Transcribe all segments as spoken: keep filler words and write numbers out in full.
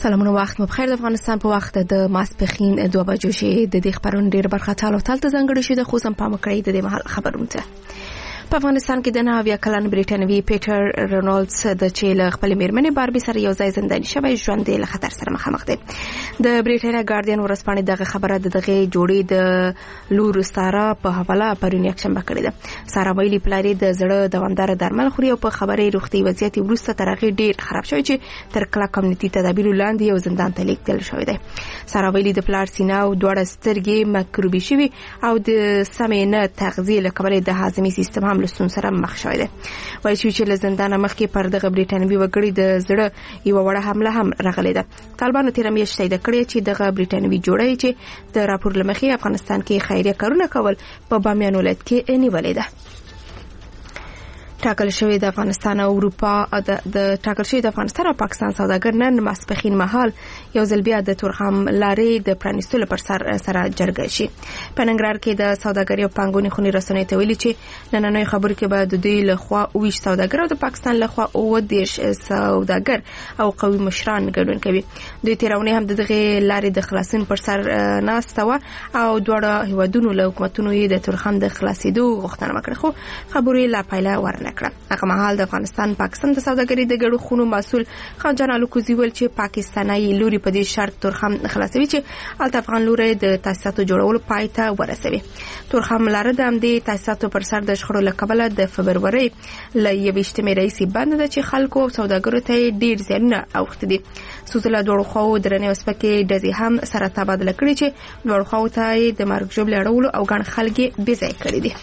سلامونه وخت مو بخیر. د افغانستان په وخت د ماسپښین دوه بجو شي د دې خبرونو ډیر برخه تالو تل ته ځانګړي شي د خوسم پام کړی د دې محل خبرونه ته. په افغانستان کې د نهه کلن بریټانوي پیټر رونالدز د چیل خپل میرمنې باربي سره یو ځای زنداني شوی ژوند له خطر سره مخامخ دی. د بریټانیا ګارډین ورځپاڼې دغه خبره د دغه جوړې د لور سارا په حواله پرون یکشنبه کړې ده. سارا ویلي پلاری د زړه دوامدار درمل خوري او په خبرې روغتي وضعیت وروسته تر هغه ډیر خراب شوی چې تر کله کمیونټي تدابیر لاندې یو زندان ته لیږدل شوی دی. سارا ویلي د پلار سینه او دوړه سترګې مکروبي شوی او د سمې نه تغذیه له کبله د هاضمي سیستم هم لسون سره مخ شوی دی. وایي چې له زندان مخکې پر دغه بریټانوي وګړي د زړه یو وړه حمله هم راغلې ده. طالبانو تیر میاشت تایید کړی چې دغه بریټانوي جوړی چې د راپور لمخې افغانستان کې خیریه کارونه کول په بامیان ولایت کې نیولې ده. ټاکل شوی د افغانستان او اروپا د ټاکل شوی د افغانستان او پاکستان سوداګر نن ماسپښین مهال یو ځل بیا د تورخم لارې د پرانیستلو پر سر سره جرګه شي. په ننګرهار کې د سوداګرۍ او پانګونې خونې رسنۍ ته ویلي چې نننۍ خبرو کې به د دوی له خوا اوویشت سوداګر او د پاکستان له خوا اووه دېرش سوداګر او قوي مشران ګډون کوي. دوی تیرونې هم دغه لارې د خلاصون پر سر ناسته وه او دواړه هیوادونو له حکومتونو یې د تورخم د خلاصېدو غوښتنه وکړه، خو خبرې لا پایله ورنه کړه. هغه مهال د افغانستان پاکستان د سوداګرۍ د ګډو خونو مسؤل خان جان الکوزي ویل چې پاکستاني لوري په دې شرط تورخم خلاصوي چې الته افغان لوري د تاسیساتو جوړولو پای ته ورسوي. تورخم لاره د همدې تاسیساتو پر سر د شخړو له کبله د فبرورۍ له یویشتمې راهیسې بنده ده چې خلکو او سوداګرو ته ډیر زیانونه اوښتي دي. سوزله دوړو خواو درنې او سپکې ډزې هم سره تبادله کړي چې دوړو خواو ته د مرګ ژوبلې اړولو او ګڼ خلک یې بې ځای کړي دي.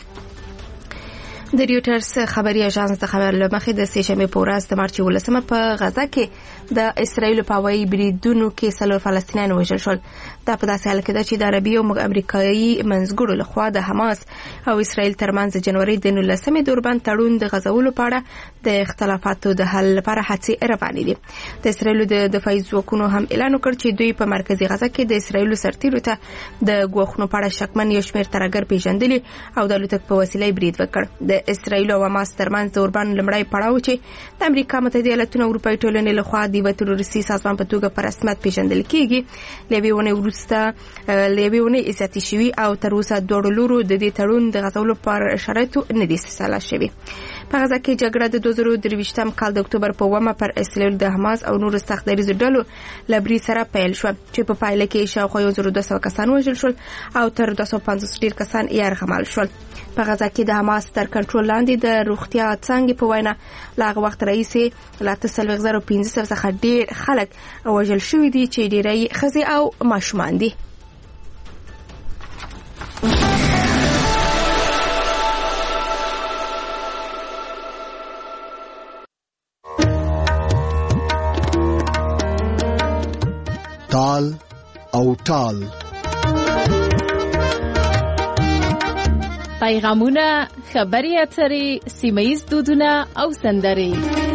د ریوټرز خبري اژانس د خبر لمخې د سه شنبه په ورځ د مارچ ولسمه په غزا کې د اسرایل په هوایي بریدونو کې څلور فلسطینیان وژل شول. دا په داسې حال کې ده چې د عربي او امریکایي منځګړو لخوا د حماس او اسرایل ترمنځ د جنوري د نولسمې دوربند تړون د غزولو په اړه د اختلافاتو د حل لپاره هڅې روانې دي. د اسرایل د دفاعي ځواکونو هم اعلان وکړ چې دوی په مرکزي غزا کې د اسرایل سرتیرو ته د ګواښونو په اړه شکمن یو شمېر ترهګر پیژندلي او د الوتکو په وسیله برید وکړ. د اسرایل او حماس ترمنځ دوربند لمړی پړاو چې د امریکا متحده ایالاتونو او اروپای ټولنې لخوا د یو تروریستي سازمان په توګه په رسمیت پیژندل کیږي، لوي ونه ورسته لوي ونه عزتي شوی او تر اوسه دوړو لورو د دې تړون د غزولو پر شرایطو نه دي سلا شوی. په غزا کې جګړه د دوه زره درویشتم کال د اکتوبر په اوومه پر اسرایل د حماس او نور سختدریزو ډلو لبري سره پیل شو چې په پایله کې شاوخوا یو زره دوه سوه کسان وژل شول او تر دوه سوه پنځوس ډیر کسان یرغمل شول. په غزا کې د حماس تر کنټرول لاندې د روغتیا څنګه په وینا لاغه وخت رئیس لا تسلوغ زره پنځه سوه څخه ډیر خلک وژل شوی دي چې ډیری ښځې او ماشومان دي. تال او تال پیغامونه، خبري اترې، سیمه‌ییز دودونه او سندرې.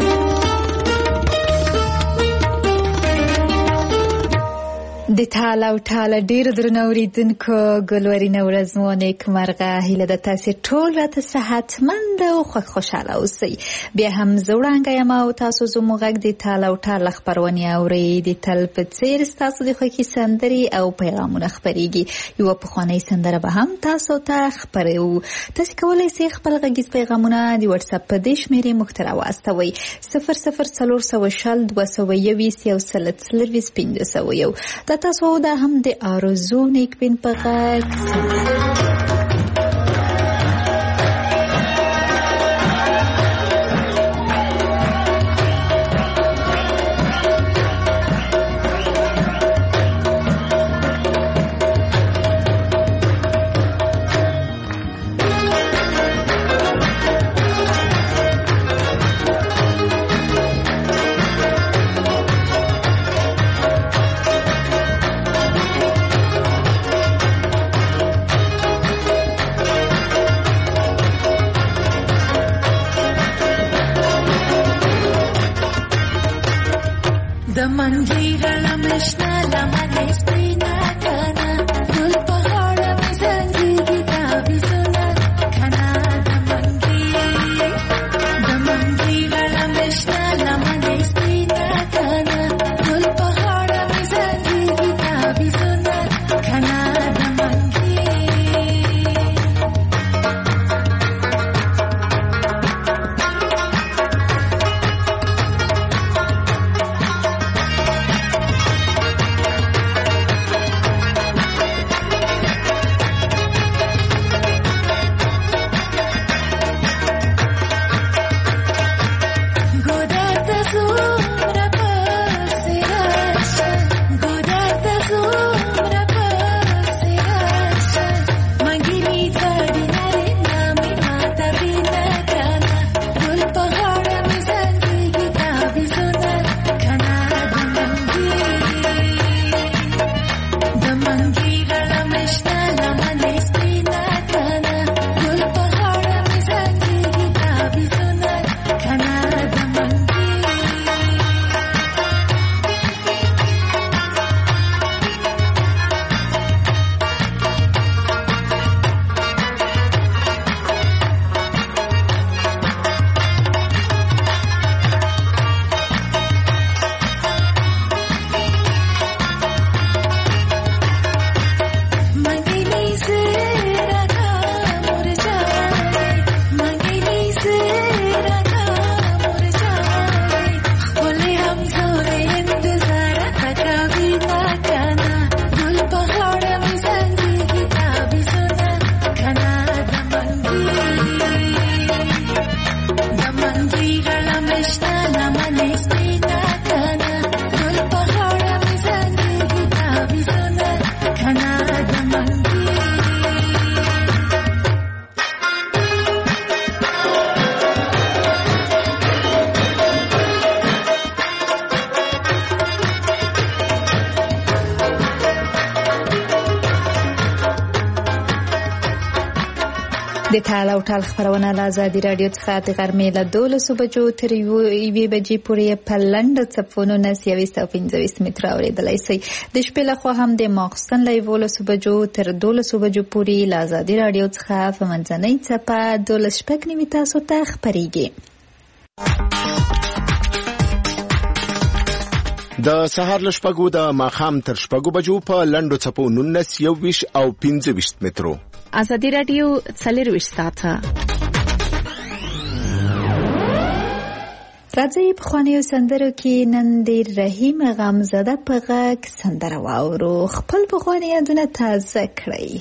د تال او تال ډیر درنوریدونکو ګلورینه ورځ مو نیکمرغه. هیله ده تاسو ټول راته صحتمند او خوښ خوشاله اوسئ. بیا هم زوړانګه یم او تاسو زموږ غږ د تال او تال خبرونه اورئ. د تل په څیر تاسو د خوښي سندرې او پیغامونه خپرېږي. یو پخوانی سندره به هم تاسو ته خپرو. تاسو کولای شئ خپل غږیز پیغامونه د واتس اپ په دې شمیرې موږ ته راواستوئ: صفر صفر څلور سوه شل دوه سوه یوویشت یو سل څلرویشت پنځه سوه یو. تاسو دا هم د آرزو نیکبین په غږ. د ټال او ټال خبرونه له ازادي راډیو څخه د غرمې له دولسو بجو تر یوې بجې پورې په لنډ څپونو نس یویست او پنځویست متره اورېدلی شئ. د شپې لخوا هم د ماخوستن له یولسو بجو تر دولسو بجو پورې له ازادي راډیو څخه په منځنۍ څپه دولس شپږ نوي تاسو ته خپرېږي. د سهار له شپږو د ماښام تر شپږو بجو په لنډو څپو نولس یوویشت او پنځه ویشت مترو. ازادي راډیو څلرویشت ساعته. راځئ پخوانیو سندرو کې نن د رحیم غمزده په غږ سندره واورو. خپل پخواني یادونه تازه کړئ.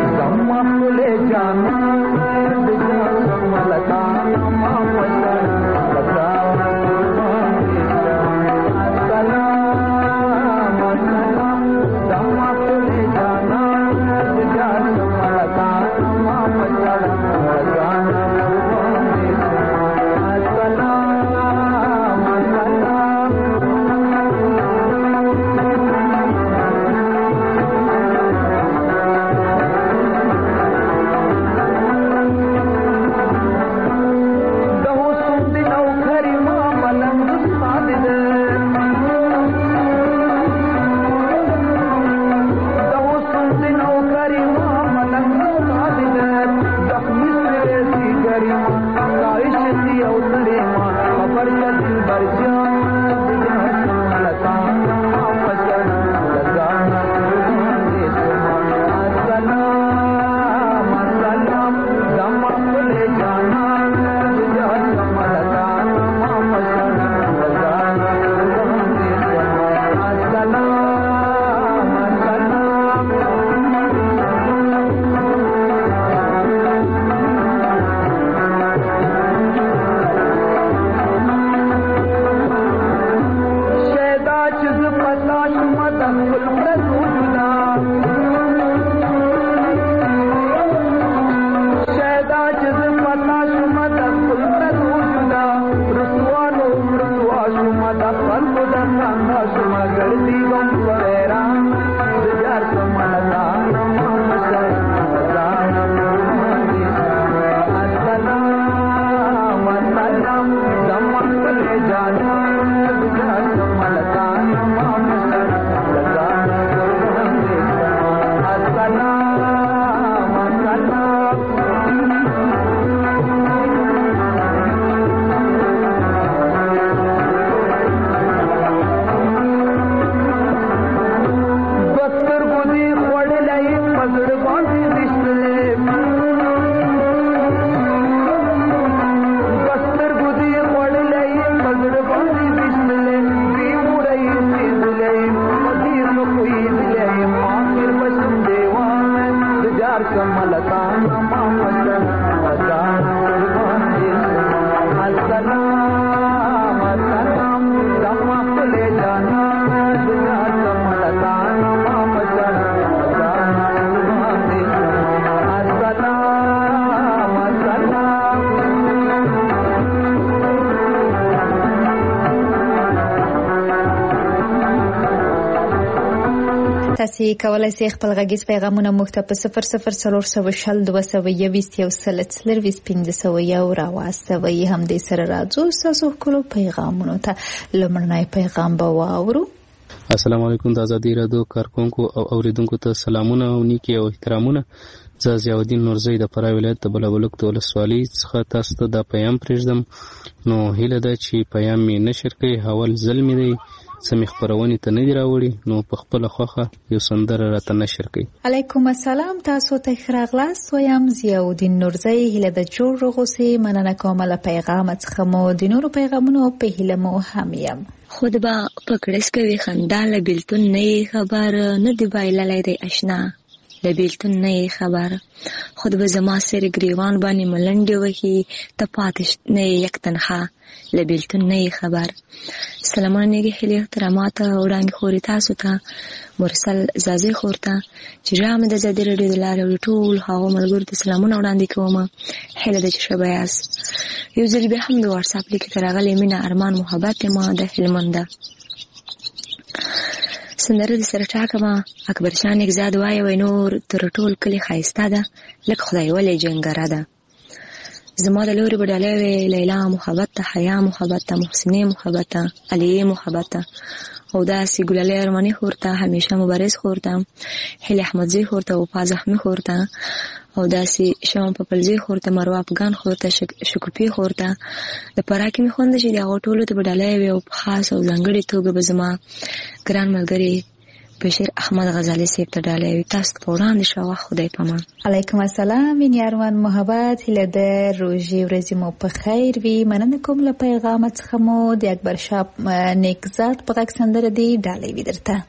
تاسو کولای شئ خپل غږیز پیغامونه موږ ته په صفر صفر څلور سوه شل دوه سوه یوویشت یو سل څلرویشت پنځه سوه یو راواستوئ. همدې سره راځو ستاسو ښکلو پیغامونو ته. لومړنی پیغام به واورو. السلام علیکم. د ازادي راډیو کارکونکو او اوریدونکو ته سلامونه او نیکي او احترامونه. زه ضیاءالدین نورزی د فراه ولایت د بلابلوک د ولسوالۍ څخه تاسو ته دا پیغام پرېږدم. نو هیله ده چې پیغام مې نشر کړئ. حوال ظلم دی سمې خبرونې ته نه دی راوړي، نو په خپله خوښه یو سندره راته نشر کړئ. علیکم السلام. تاسو ته ښه راغلاست. وایم ضیاءالدین نورزی. هیله ده جوړ روغوسئ. مننه کوم له پیغام څخه مو د نورو پیغامونو په هیله مو هم یم. خود به پکړس کوي خندا له بیلتون نه خبر نه دی بایللی دی آشنا له بیلتون نه خبر خود به زما سر گریوان باندې ملنډې وهي ته پاتې نه یک تنها له بیلتون نه خبر. سلامونه نیږي هیلې احترامات وړاندې خورې تاسو ته مرسل زازي خور ته چې رامه د ازادي راډیو د لارې ټول هغو ملګرو ته سلامونه وړاندې کوم. هیله ده چې ښه به یاست. یو ځل بیا هم د واتساپ لیک ته راغلی مینه ارمان محبت ما د هلمنده سندره د سره ټاکمه اکبر شان اگزاد وایي وای نور تر ټول کلی ښایسته ده لکه خدای ولې جنګره ده زما د لورې به ډالۍ وې لیلا محبت ته، حیا محبت ته، محسنې محبت ته، علیه محبت ته، او داسې ګلالۍ ارماني خور ته، همیشه مبارز خور ته، هیلې احمدزي خور ته، وفا زخمي خور ته، او داسې شوم پپلزي خور ته، مروه افغان خور ته، شکوپي خور ته. د فراه کې مې خوند چې د هغو ټولو ته به ډالۍ وي او په خاص او ځانګړې توګه به زما ګران ملګري بشیر احمد غزالی صاحب ته ډالۍ وي. تاسو ته په وړاندې شوه. خدای پامان. علیکم السلام. مینې ارمان محبت، هیله ده روژې ورځې مو په خیر وي. مننه کوم له پیغامه څخه مو د اکبر شاه نیکزاد په غږ سندره دی ډالۍ وي درته.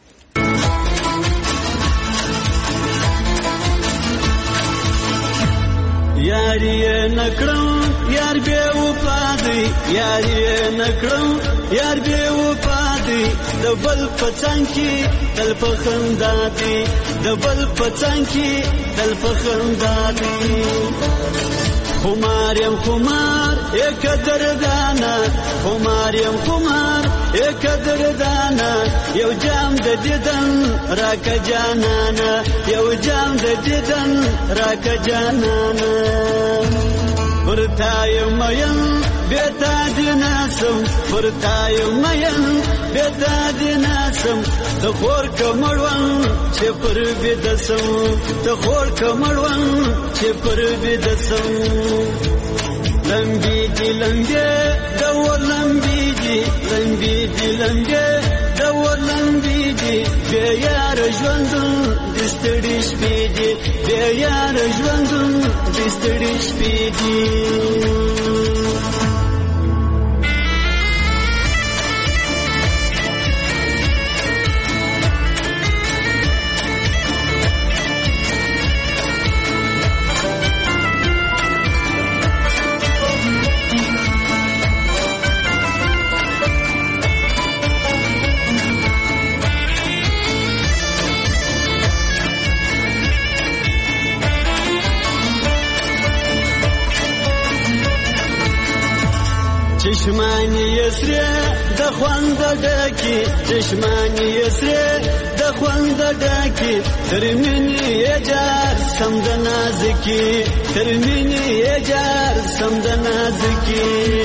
یاری نکړم یار بے وفا دی، یاری نکړم یار بے وفا دی، د بل پڅنګ کې تل په خندا دی، د بل پڅنګ کې تل په خندا دی. خمار یم خمار یک دردانا، خمار یم خمار یک دردانا، یو جام د دیدن راکه جانانا، یو جام د دیدن راکه جانانا. ورتایم مین بیتا دیناسم، ورتایم مین بیتا دیناسم، د خور کمړون چې پر بدسم، د خور کمړون چې پر بدسم. لمبی دی لمبی دو لمبی دی، لمبی دی لمبی دو لمبی دی، بے یار ژوندون دستړي شپې دی، بے یار ژوندون دستړي شپې دی. چشمانی یسری د خوند ډکی، چشمانی یسری د خوند ډکی، ترمنی یجار سم د نازکی، ترمنی یجار سم د نازکی.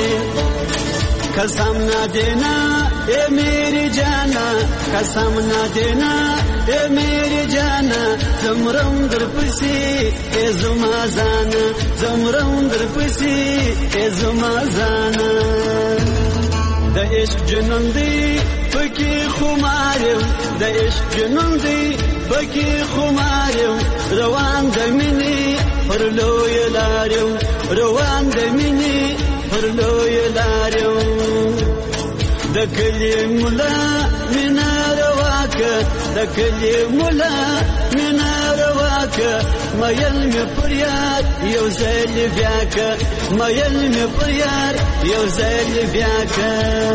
قسم نہ دینا اے میری جانا، قسم نہ دینا اے میری جانا، زمرم در پسی اے زما زانا، زمرم در پسی اے زما زانا. د عشق جنون دی پکی خمارم، د عشق جنون دی پکی خمارم، روان د مینی پر لوی لارم، روان د مینی پر لوی لارم. د کلی مولا مینا رواکه، د کلی مولا مینا رواکه، مایل می پر یار یو ځل بیا که، مایل می پر یار یو ځل بیا که.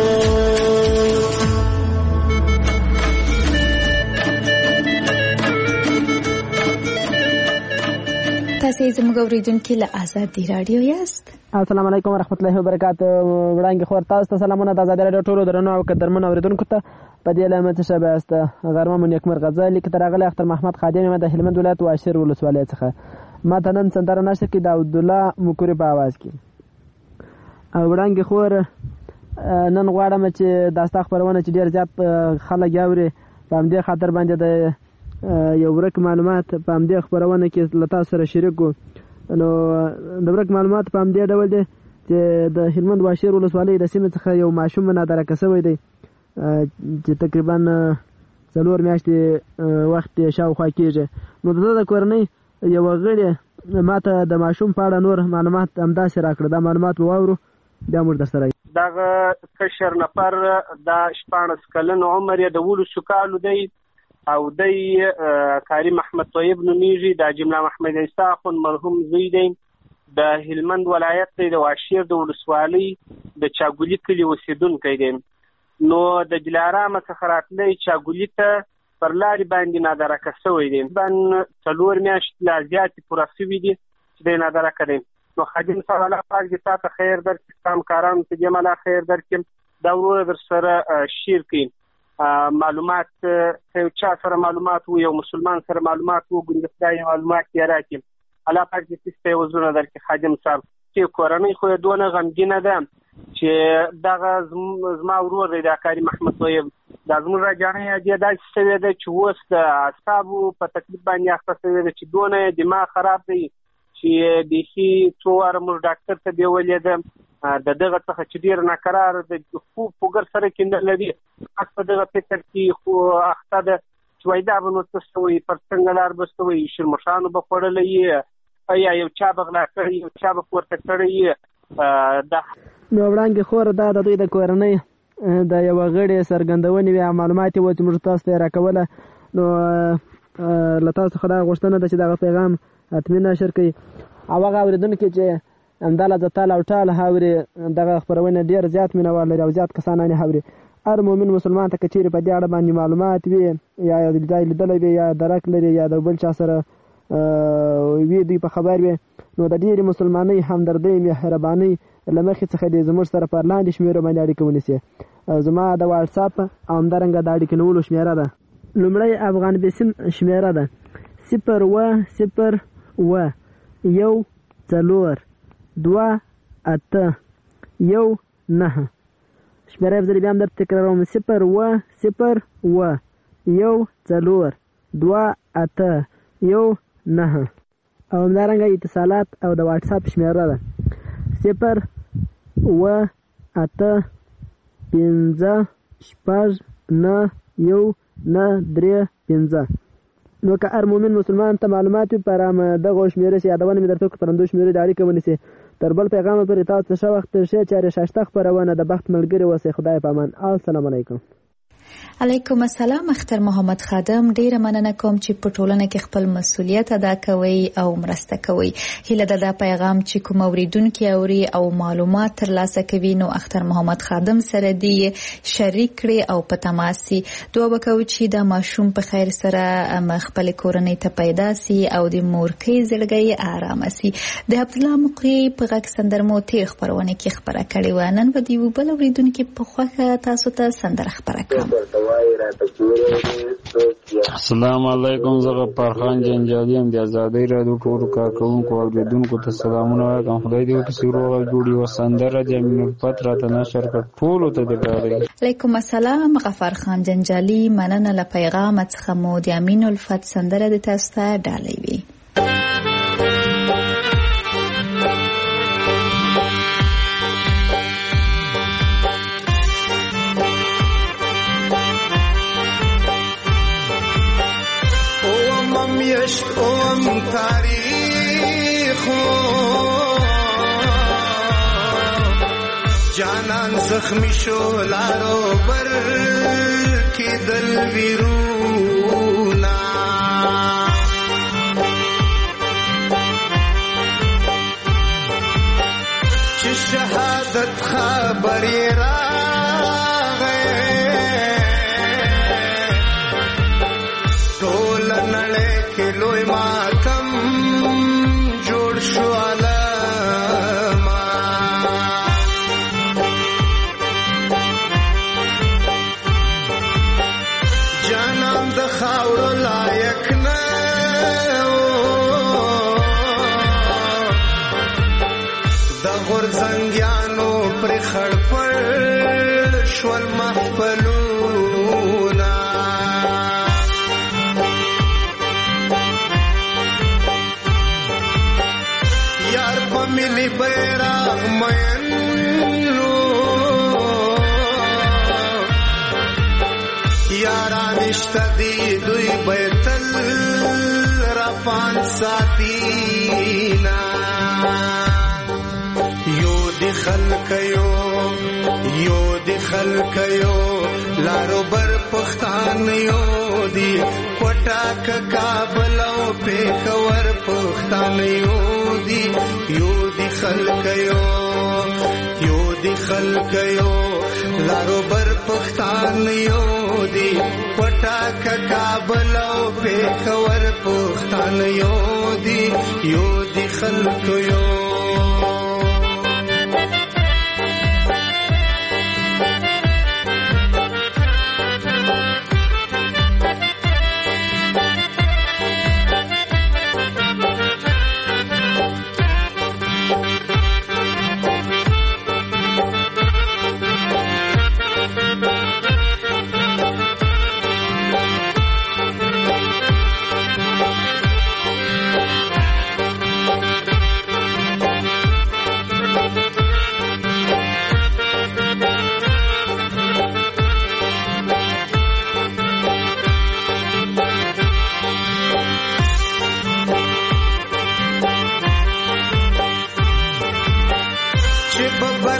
تاسو زموږ اوریدونکو له آزادي رادیو یاست. السلام علیکم ورحمۃ اللہ وبرکاتہ. وړاندې خور تاسو ته سلامونه د آزادي رادیو ټولو درنو او قدرمنو اوریدونکو ته. په دې لمه څه شبه است غرمه مو نیکمر غزالی کې ترغله اختر محمد خادم د هلمند ولایت واشر ولسوالۍ څخه ماته نن سندره نشته کې د عبد الله مکوري په आवाज کې. وړاندې خور نن غواړم چې داستا خبرونه چې ډیر زیات خلک یاوري په دې خاطر باندې د یو ورک معلومات په دې خبرونه کې لتا سره شریکو. نو د ورک معلومات په دې ډول دي چې د هلمند واشر ولسوالۍ د سیمې څخه یو ماشوم نادره کسوي دی چې تقریبا څلور میاشتې وخت شاوخوا کېږي. نو د کورنۍ یو غړي ماته د ماشوم په اړه نور معلومات همداسې راکړه. دا معلومات واورو بیا موږ درسره. دغه کشر نفر د شپاړس کلن عمر یې د ولسو کالو دی او دی کاري محمد طیب نومیږي. د جمله محمد عیسی خون مرحوم زوی دی. د هلمند ولایت دی د واشیر د ولسوالۍ د چاګولي کلي اوسېدونکی دی. نو د دلارام څخه راتلی چاګولي ته پر لارې باندې نادرکه شوی دی. بن څلور میاشتې لا زیاتې پوره شوي دي چې دی نادرکه دی. نو خادم صاحب الله پاک دې تا ته خیر درکړي، کارمکارانو ته دې الله خیر درکړي. دا وروره در سره شیر کړي معلومات که چا سره معلومات وو، یو مسلمان سره معلومات وو، ګوندې خدای معلومات یې راکړي. الله پاک دې ستاسو ته وزرونه درکړي خادم صاحب. چې کورنۍ خو یې دونه غمګینه ده چې دغه زما ورور دی دا کاري محمد طیب دا زموږ راجانۍ یې داسې شوې ده چې اوس د اعصابو په تکلیف باندې اخته شوې ده چې دونه یې دماغ خراب دی چې بیخي څو واره موږ ډاکټر ته بیولې ده د دغه څخه چې ډېر ناقرار د خوب پوګر سره کې نه لري په دغه فکر کې خو اخته ده چې وایي دا به نو څه شوی پر څنګه لار به شوی شرمښانو به خوړلی یا یو چا به غلا کړی یو چا به پورته کړی دا نو وړاندې خور دا د دوی د کورنۍ د یو غړي څرګندونې وي معلومات یې چې موږ تاسو ته یې راکوله نو له تاسو څخه دا غوښتنه ده چې دغه پیغام حتمي نشر کړئ او هغه اورېدونکي چې همدا له تال او ټال هاوري دغه خپرونه ډېر زیات مینوال لري او زیات کسان یې هاوري هر مؤمن مسلمان ته که چیرې په دې اړه باندې معلومات وي یا ځای لیدلی وي یا درک لري یا د بل چا سره وي دوی په خبر وي نو د ډېرې مسلمانۍ همدردۍ مهربانۍ له مخې څخه دې زموږ سره پر لاندې شمېرو باندې اړیکه ونیسي زما د واټساپ او همدارنګه د اړیکې نیولو شمېره ده لومړی افغان بسیم شمېره ده صفر اوه صفر اوه یو څلور دوه اته یو نهه شمېره یې زه بیا هم درته تکراروم صفر اوه صفر اوه یو څلور دوه اته یو نهه او همدارنګه اتصالات او د واټساپ شمېره ده صفر اوه اته پنځه شپږ نه یو نه درې پنځه نو که هر مؤمن مسلمان ته معلومات وي پر دغه شمېرې چې یادونه مې درته وکړه پر همدو شمېرې د اړیکه ونیسي تر بل پیغامه پورې تاسو ته ښه وخت تېر شي چارې ښایسته خپرونه د بخت ملګري اوسئ خدای په امان السلام علیکم علیکم السلام اختر محمد خادم ډیره مننه کوم چې په ټولنه کې خپل مسؤلیت ادا کوي او مرسته کوي هیله ده دا پیغام چې کوم اوریدونکو اوري او معلومات ترلاسه کوي نو اختر محمد خادم سره دی شریک کړي او په تماسي دوه وکوي چې د ماشوم په خیر سره خپل کورنۍ ته پیدا سي او د مورکۍ زړګي آرام سي د عبد الله مقری په غږ سندرمو تیر خبرونه کې خبره کړې و نن به دی بل اوریدونکو په خوخه تاسو ته سندره خبره کوم السلام علیکم زه غفار خان جنجالي ام د آزادۍ رادیو ټولو کارکوونکو او اوریدونکو ته سلامونه وایم خدای دې وکړي چې روغ جوړي او سندره د امین الفت راته نشر کړ ټولو ته دې ډالۍ علیکم السلام غفار خان جنجالي مننه له پیغام څخه مو د امین الفت سندره د تاسو ته ډالۍ وي اوم تاریخ جانان زخمی شو لارو بر کی دل ویرونا چه شهادت خبری را لوی ماتم جوړ شو علما جانان د خاور لایق نه د غورځنګیانو پر خړپړ شول محفلونا ملی بیراغ مینو یاران اشتدی دوی بیتل رفان ساتینا یو دی خلقیو یو دی خلقیو لارو بر پختان یو دی پټاک کابل او پیښور پختان یو دی یو دی خلقیو یو دی خلقیو لارو بر پختان یو دی پټاک کابل او پیښور پختان یو دی یو دی خلقیو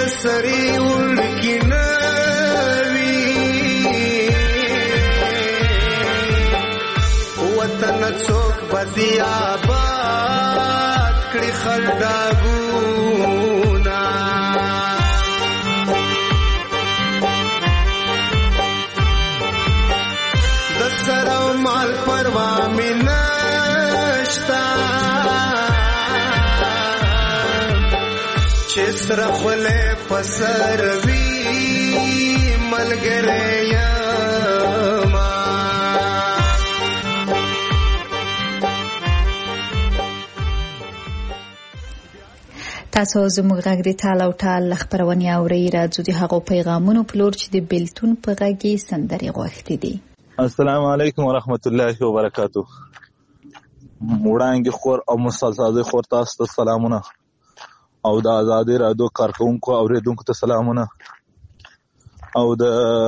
سری وړکی نوی وطن څوک بدی آباد کړي خلډاګونا د سره مال پروا مې نشتا چې سره خله پسر وی ملګری یما تاسو زموږ غږ د ټال او ټال خبرونه اورئ. راځو د هغو پیغامونو په لور چې د بیلتون په غږ کې سندرې غوښتي دي. السلام علیکم ورحمت الله وبرکاتو. وړاندې خور او مسلسل خور تاسو ته سلامونه او د آزادۍ رادیو کارکونکو اوریدونکو ته سلامونه او د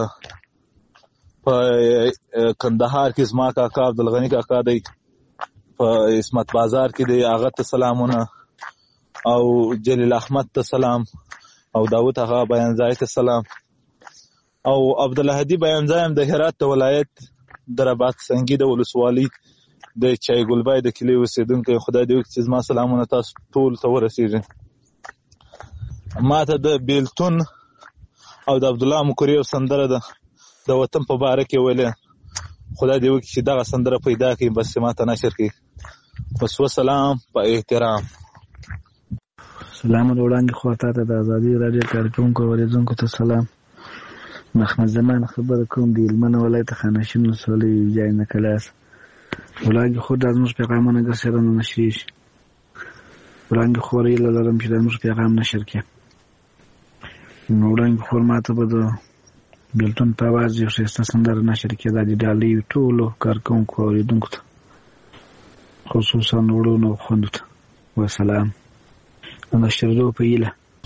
په کندهار کې زما کاکا عبدالغنی کاکا دی په اسمت بازار کې دی هغه ته سلامونه او جلیل احمد ته سلام او داوود هغه بیانځای ته سلام او عبدالهادي بیانځای د هرات ولایت دراباد سنگي د ولسوالۍ د چای ګلبای د کلی اوسیدونکو. خدای دې وکړي چې زما سلامونه تاسو ټول ته ورسیږي. ما ته د بیلتون او د عبد الله مکری سندره ده د وطن په باره کې ویله. خدای دې وکړي چې دغه سندره پیدا کړي بس ما ته نشر کړي. بس وسلام په احترام. سلام وړاندې خو ته د آزادۍ رادیو کارکونکو اوریدونکو ته سلام. محمد زمان خبره کوم دی هلمند ولایت خانشین ولسوالۍ جای نکلاس. وړاندې خو د زموږ پیغامونه ګرځېدل نه نشریږي. وړاندې خو ریل لرم چې د زموږ پیغام نشر کړي. نو وړاندې خو ماته به د بیلتون په आवाज یو ښایسته سندره نشر کړي د ډالۍ ټولو کارکونکو اوریدونکو ته خصوصا وړونو خوندو ته وسلام. نشردو په ایله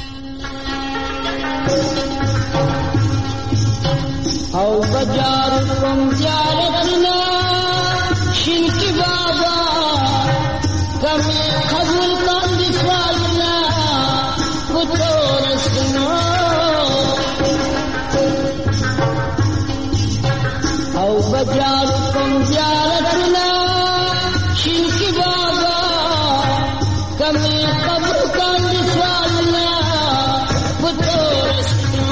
او بجار کوم زیارتنا شینکی بابا کمی قبول کن دسوالنا کتورستنا او بجار کوم زیارتنا شینکی بابا کمی قبول کن دسوالنا کتورستنا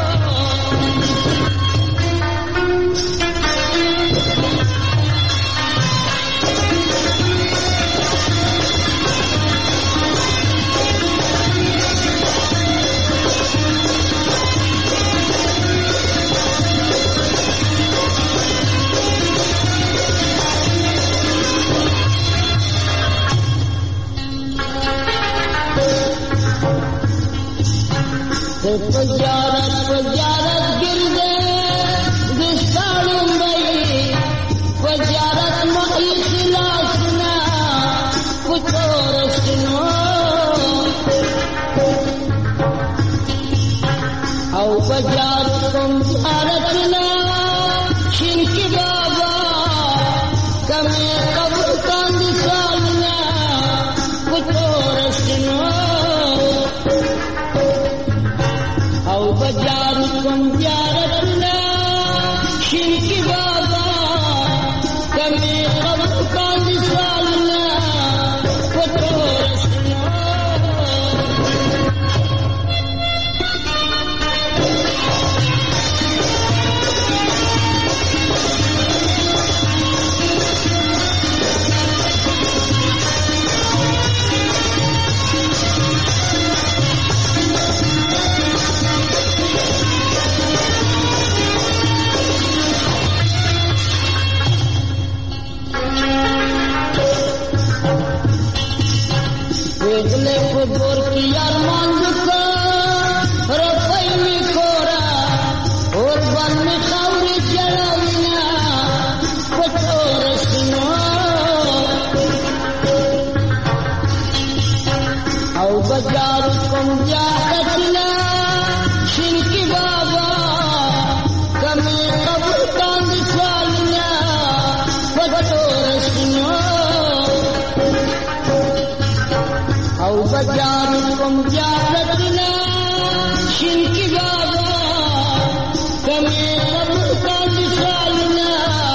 Pajarat pajarat girde disalum bayi pajarat ma ikhlasna kutorasna au pajarat kum aratna shinki baba kame qabr kan disalna kutorasna او بجار کم زیارتنا شرکی بابا کمی قبر کاندی سالنا کتورسنا देखले फुटबॉल की अरमान दुका रफाई में कोरा और बन में खावरी चलाविना कठोरसना औ बाजार कम जाकतना शिनकी बाबा कमी कब्र कांद चालना कठोरसना او بجار کم زیارتنا شینکی بابا کمی قبر کا مثالنا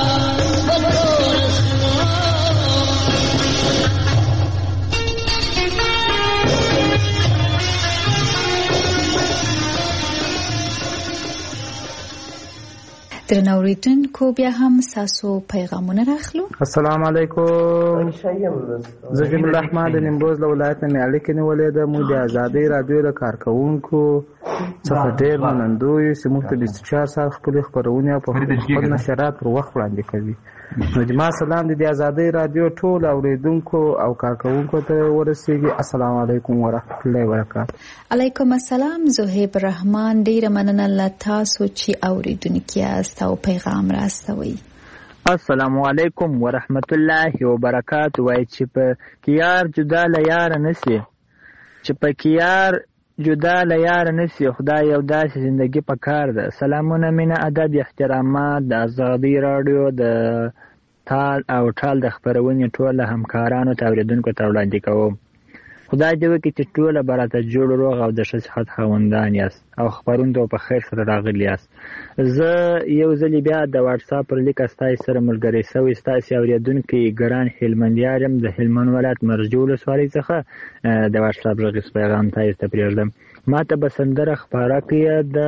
درنو اوریدونکو بیا هم ستاسو پیغامونه راخلو. السلام علیکم. زه جمیل الرحمن د نیمروز له ولایت نه مې اړیکې نیولې ده. موږ د ازادۍ راډیو د کارکوونکو څخه ډېر منندوی یو چې موږ ته بیست چهار ساعت خپلې خپرونې او خپل نشرات پر وخت وړاندې کوي. نو زما سلام د ازادۍ راډیو ټول اوریدونکو او کارکوونکو ته ورسیږي. السلام علیکم ورحمت الله وبرکاته. علیکم السلام. زهیب الرحمن ډیره مننه له تاسو چې اوریدونکي یاست او پیغام راستوي. السلام علیکم ورحمت الله وبرکاته. وای چې په کیار جدا له یار نسی چې په کیار جدا له یار نسی خدای یو داسې زندگی په کار ده. سلامونه مینه ادب احترامات د ازادۍ راډیو د تال او ټال د خپرونې ټول همکارانو ته اوریدونکو ته وړاندې کوم. خدای دې وکړي چې ټوله به راته جوړ روغ او د ښه صحت خاوندان یاست او خپرونکو په خیر سره راغلي یاست. زه یو ځلې بیا د واټساپ پر لیک ستاسو سره ملګری شوی. ستاسو اوریدونکي ګران هلمندیار یم د هلمند ولایت مرجو ولسوالۍ څخه د واټساپ غږیز پیغام تاسو ته پرېږدم. ما ته به سندره خپاره کړې د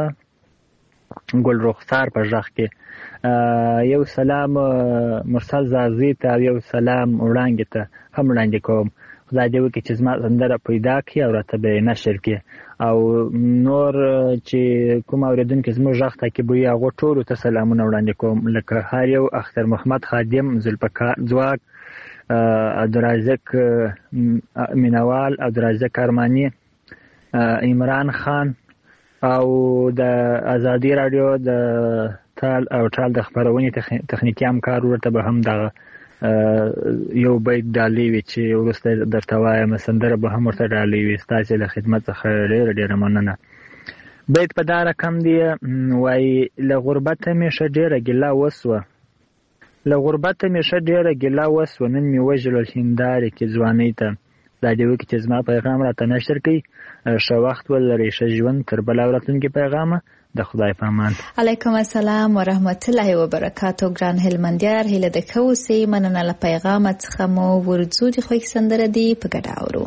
ګل رخسار په غږ کې. یو سلام مرسل زازي ته او یو سلام وړانګې ته هم وړاندې کوم. خدای دې وکړي چې زما سندره پیدا کړي او راته به یې نشر کړي او نور چې کوم اورېدونکي زموږ غږ تعقیبوي هغو ټولو ته سلامونه وړاندې کوم، لکه هر یو اختر محمد خادم، ذوالفقار ځواک، عبدالرازق مینوال، عبدالرازق ارماني، عمران خان او د ازادي راډیو د تال او ټال د خپرونې تخنیکي همکار ورته به هم دغه یو بیت ډالۍ وي چې وروسته درته وایم، سندره به هم ورته ډالۍ وي. ستاسې له خدمت څخه ډېره ډېره مننه. بیت په دا رقم دی، وایي له غربته مې ښه ډېره ګیله وسوه، له غربته مې ښه ډېره ګیله وسوه، نن مې وژړل هندارې کې ځوانۍ ته. دا دې وکړي چې زما پیغام راته نشر کړئ. ښه وخت ولرئ، ښه ژوند. تر بله ورځونکي پیغامه د خدای په امان. علیکم السلام ورحمت الله وبرکاتو. ګران هلمندیار، هیله د ښه اوسئ. مننه له پیغامه څخه مو ورځو د خوښ سندره دی په ګډه اورو.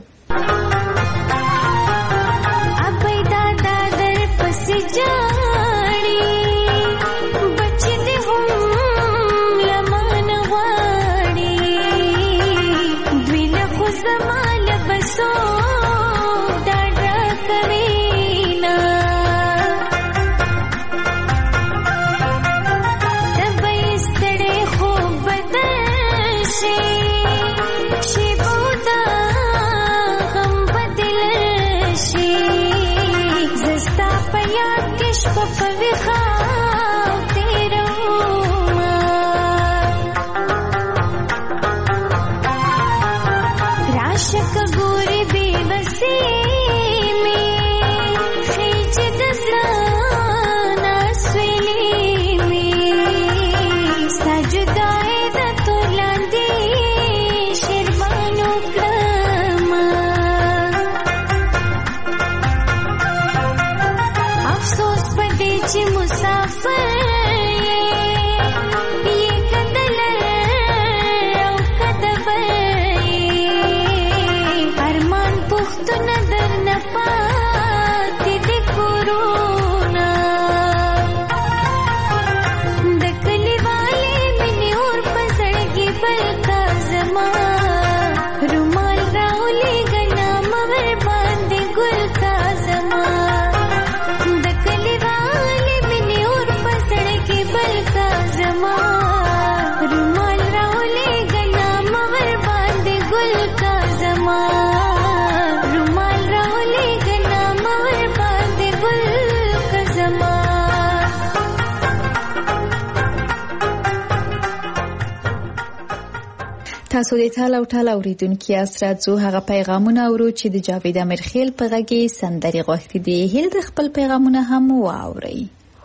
تاسو د ټال او ټال اوریدونکي یاست. راځو هغه پیغامونه اورو چې د جاوید امیرخیل په غږ کې سندرې غوښتي دي. هیله د خپل پیغامونه هم واورئ.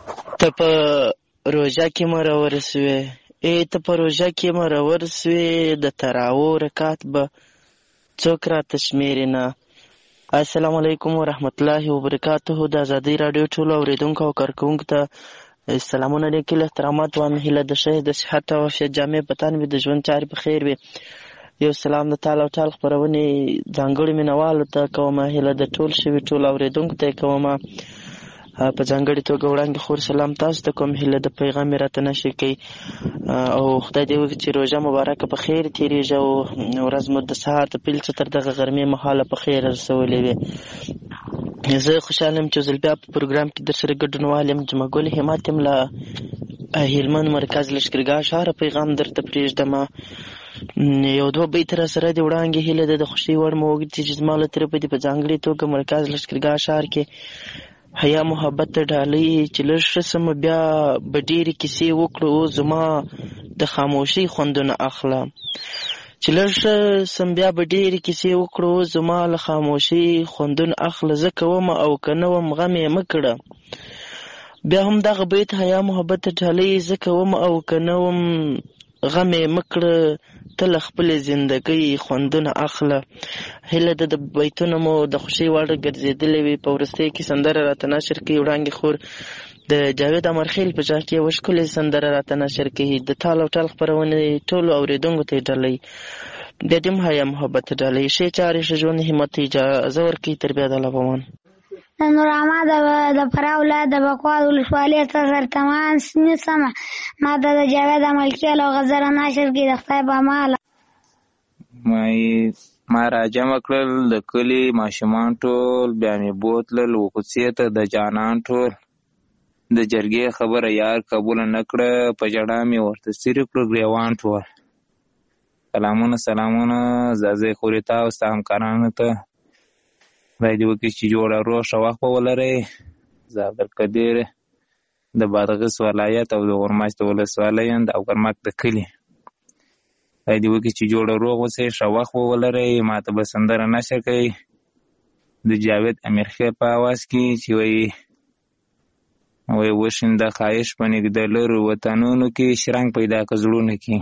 ته په روژه کې مرور سوې، ای ته په روژه کې مرور سوې، د تراوو رکات به څوک راته شمېرې نه، السلام علیکم ورحمت الله وبرکاته. د ازادۍ راډیو ټولو اورېدونکو او کارکوونکو ته سلامونه لیکل احترامات وایم. هیله د ښه د صحت او عافیت جامې په تن وي، د ژوند چارې په خیر وي. یو سلام د تال او ټال خپرونې ځانګړو مینوالو ته کوم، هیله د ټول شوي ټولو اورېدونکو ته کوم. په ځانګړې توګه وړاندې خور سلام تاسو ته کوم، هیله د پیغام مې راته نشر کوي او خدای دې وکړي چې روژه مبارکه په خیر تېرېږي او ورځ مو د سهار د پیل څه تر دغه غرمې مهاله په خیر رسولې وي. زه خوشحاله یم چې زه بیا په پروګرام کې در سره ګډونوال یم. جمعه ګل همت یم له هلمند مرکز لښکرګاه ښاره پیغام درته پرېږدم. یو دوه بیت را سره د وړانګې هیله ده د خوښۍ وړ مو وګرځي چې زما له طرفه دې په ځانګړې توګه مرکز لښکرګاه ښار کې حیا محبت ته ډالۍ چې لږ ښه سمه بیا به ډېرې کیسې وکړو او زما د خاموشۍ خوندونه اخله. چې لږ ښه سم بیا به ډېرې کیسې وکړو زما له خاموشۍ خوندونه اخله. زه کوم او که نه وم غم یې مه کړه. بیا هم دغه بیت حیا محبت ته ډالۍ زه کوم او که نه وم غم یې مه کړه، ته له خپلې زندګۍ خوندونه اخله. هیله ده د بیتونه مو د خوښۍ وړ ګرځېدلې وي. په وروستیو کې سندره راته نشر کوي وړانګې خور د جاوید امرخیل په جا کې یوه ښکلې سندره راته نشر کوي. د تال او ټال خپرونې ټولو اورېدونکو ته یې ډالۍ، بیا دې هم حیا محبت ته ډالۍ. ښې چارې ښه ژوند همت ته اجازه ورکوي. تر بیا د الله پامان. د نور احمد د فراه ولایت د بکوال ولسوالۍ څخه ترتمان نیسمه. ما ته د جاوید امرخیل او غزل نشر کې د خدای په اماله ما راجمع کړل د کلي ماشومان ټول، بیا مې بوتلل وکوڅې ته د جانان ټول. د جرګې خبره یار قبوله نه کړه، په ژړا مې ورته څیرې کړو ګریوان ټول. سلامونه سلامونه زازۍ خورې ته او ستا همکارانو ته، خدای دې وکړي چې جوړه روغ ښه وخت به ولرئ. زه عبدالقدیر د بادغیس ولایت او د غورماچ د ولسوالۍ یم، د اوګرمک د کلي. خدای دې وکړي چې جوړه روغ اوسئ، ښه وخت به ولرئ. ما ته به سندره نشر کوي د جاوید امیرخیل په اواز کې چې وایي وایي وشینده خواهش په نږدې لرو وطنونو کې، شرنګ پیدا که زړونو کې.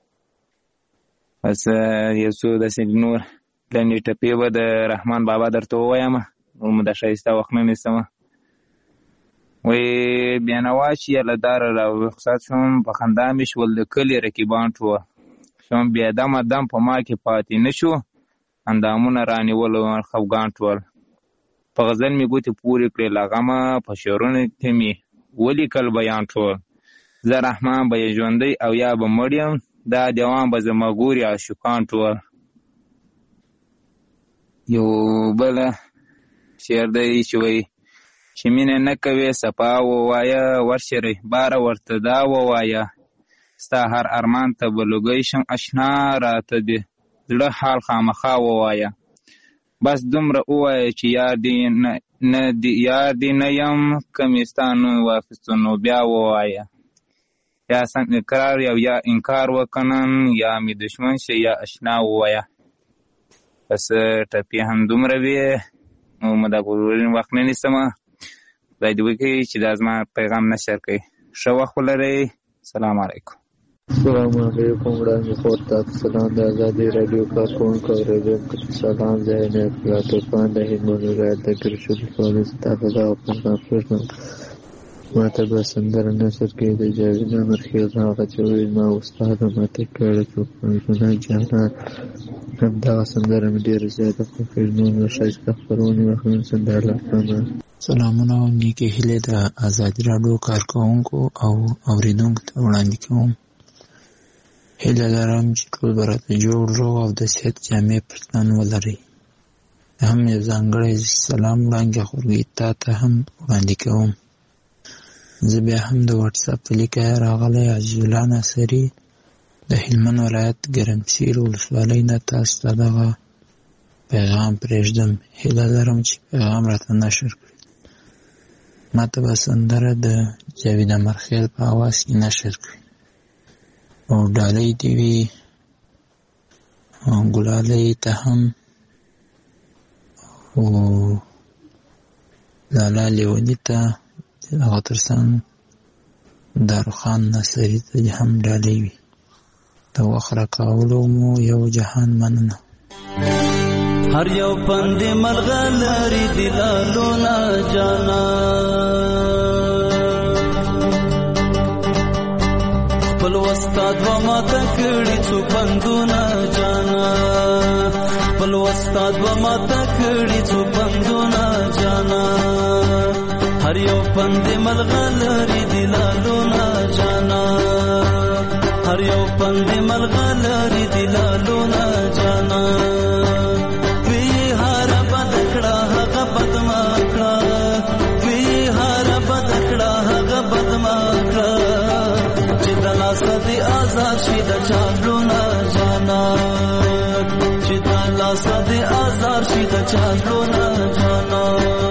بس یو څو داسې نور لنډې ټپې به د رحمان بابا درته ووایم، نور مو د ښایسته وخت نه نیسمه. وایي بېنوا چې یله داره را رخصت شوم، په خندا مې شول د کلي رقیبان ټول. شوم بیا دمه دم په ما کې پاتې نه شو، اندامونه رانیول خفګان ټول. په غزل مې ګوتې پورې کړې له غمه، په شعرونو کې مې ولیکل بیان ټول. زه رحمان به یې ژوندی او یا به مړ یم، دا دیوان به زما ګوري عاشقان ټول. یو بله شعر دی چې وایي چې مینه نه کوې صفا ووایه، ورشه رهباره ورته دا ووایه، ستا هر ارمان ته به لوګی شم اشنا، راته دې زړه حال خامخا ووایه. بس دومره ووایه چې یار دې نه یار دې نه یم، که مې ستا نوم واخیستو نو بیا ووایه. یا سم اقرار یا یا انکار وکنن، یا مې دشمن شي یا اشنا ووایه. بس ټپې هم دومره وې، نو مو دا ګورورین وخت نه نیسمه. خدای دې وکړي چې دا زما پیغام نشر کوي. ښه وخت ولرئ. سلام علیکم. السلام علیکم وړاندې خور ته سلام. د ازادۍ راډیو کارکوونکو اورېدونکو ته سلام. زه عنایت الله طوفان د هلمند ولایت د ګرشو ولسوالۍ څخه د دغه پیغام پرېږدم. ما ته به سندره نشر کوي د جاوید امرخیل، هغه چې وایي زما استاده ماته کړه توپانونه جانان. همدغه سندره مې ډېره زیاته خوښېږي. نور نو ښایسته خپرونې واخلم سندره لپاره. سلامونه او نیکې هیلې د ازادي راډیو کارکوونکو او اورېدونکو ته وړاندې کوم. هیله لرم چې ټول به راته جوړ روغ او د صحت جامې پر تن ولرئ. هم یو ځانګړی سلام وړاندې خورګي تا ته هم وړاندې کوم. زه بیا هم د وټساپ په لیکه راغلی عزیزالله ناصري د هلمند ولایت ګرمسیر ولسوالۍ نه تاسو ته دغه پیغام پرېږدم. هیله لرم چې پیغام راته نشر کړي. ما ته به سندره د جاوید امرخیل په اواز کې نشر کړي او ډالۍ دې وي ګلالۍ ته هم او لالا لیوني ته هغه تر څنګ داروخان ناصري ته هم ډالۍ وي. د وخت راکولو مو یو جهان مننه. هر یو پند ملغلری دلالونا جانا خپل استاد و ما تکړی څو پندونه جانا خپل استاد و ما تکړی څو پندونه جانا هر یو پند ملغلری دلالونا جانا هر یو پند ملغلری دلالونا جانا وی هر بدکړه هغه بدمکړه وی هر بدکړه هغه بدمکړه چې د لاس دې آزاد شي د چالونا جانا چې د لاس دې آزاد شي د چالونا جانا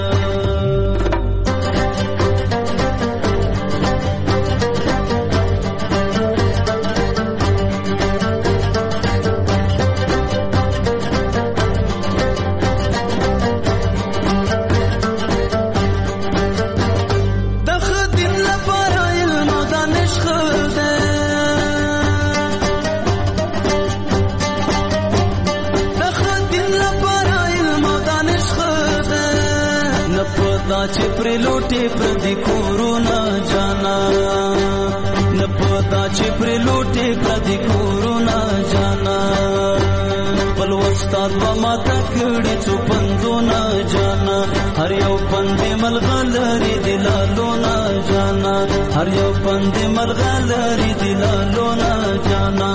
چې پر لوټي پر دې کورونا جانا نه پتا چې پر لوټي پر دې کورونا جانا بل استاد و ما تکړه څو پندونه جانا هر یو پند ملغلری دلالونا جانا هر یو پند ملغلری دلالونا جانا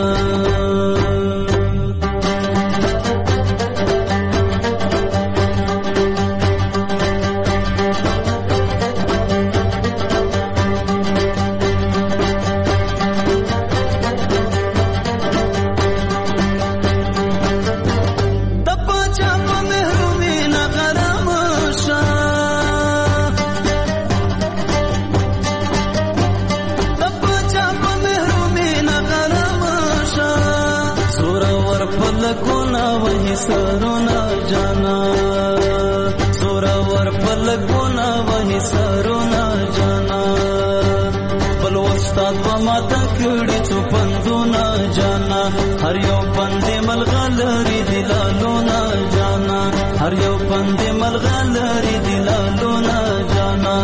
سرونا جانا سورا ور پلګونا وਹੀ سرونا جانا بل استاد و ما تکړی څو پندونه جانا هر یو پند ملغلری دلالونا جانا هر یو پند ملغلری دلالونا جانا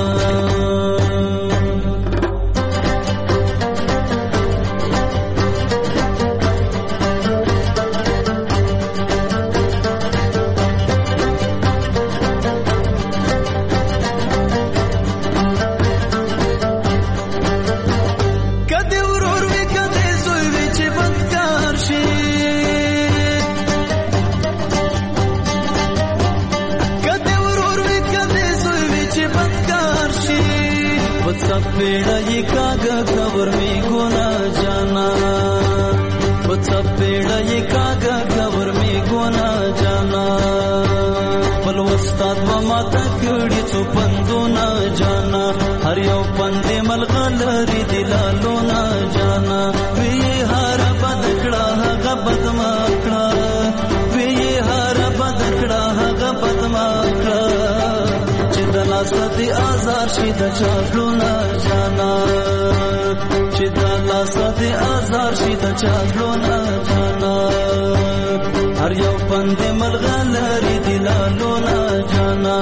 पेड़ा ये कागा खबर में गोना जाना बच्चा पेड़ा ये कागा खबर में गोना जाना बल उस्ताद व माता कड़ी څو پندونه जाना हर یو پند ملغلری دلالونا जाना وی هر بدکړه هغه بدمکړه وی هر بدکړه هغه بدمکړه چې د لاس دې آزاد شي د چالونا جانا چې د لاس دې آزاد شي د چالونا جانا هر یو پند ملغلری دلالونا جانا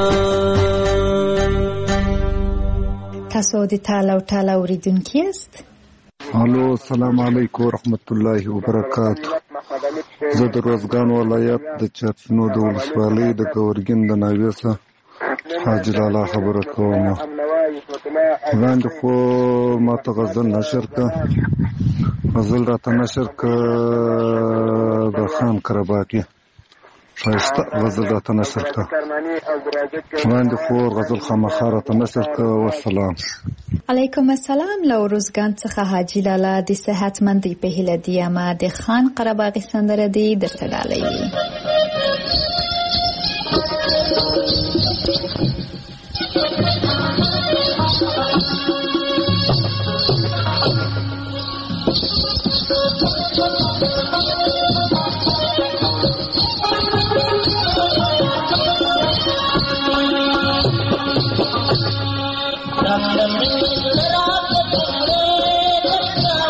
تاسو د تعالی او تعالی اوریدونکي یاست. الو السلام علیکم ورحمت الله وبرکاته. زه د روزګان ولایت د چرچنو د ولسوالۍ د ګورګین د ناویسه حاجی لالا خبره کوم. وړاندې خو ما ته غزل نشر که غزل راته نشر که د خان کرباقي ښایسته غزل راته نشر که وړاندې خو غزل خامخا راته نشر که. والسلام. علیکم السلام. له روزګان څخه حاجی لالا د صحتمندۍ په هیله د یمه د خان قرباقي سندره دی درته ډالوي.